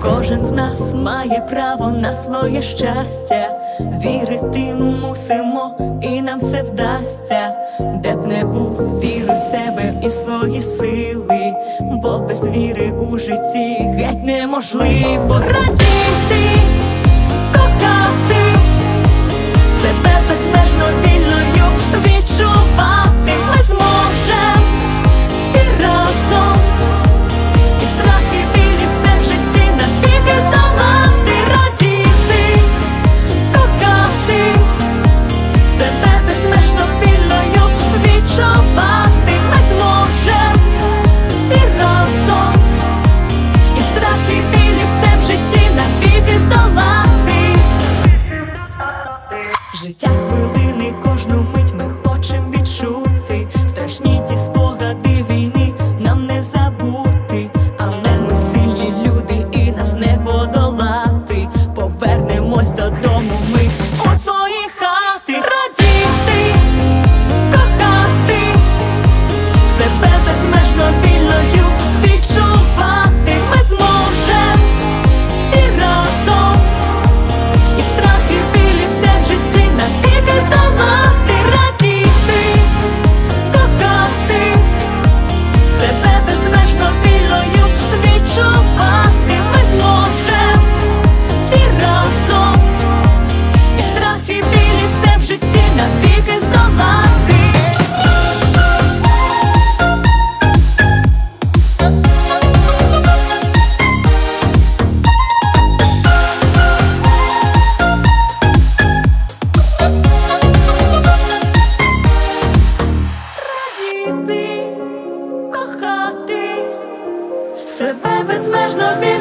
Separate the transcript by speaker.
Speaker 1: Кожен з нас має право на своє щастя. Вірити мусимо, і нам все вдасться. Де б не був, віри в себе і в свої сили, бо без віри у житті геть неможливо радіти, кохати, себе безмежно вільною відчувати. Ми зможем всі разом і страхи, білі, все в житті навіки здолати. Радіти, кохати, себе безмежно вільною відчувати. Ми зможем всі разом і страхи, білі, все в житті навіки здолати. Життя хвилини, кожну мить ми хочем відчути. Страшні ті спогади війни нам не забути. Але ми сильні люди і нас не подолати. Повернемось додому ми у свої хати. Радіти, кохати, себе безмежно вільною відчувати. Ми зможем всі разом і страхи, білі, все в житті навіки здолати. Радіти, кохати, себе безмежно вільною відчувати. Ми зможем всі разом і страхи, білі, все в житті навіки здолати. Радіти, кохати, себе безмежно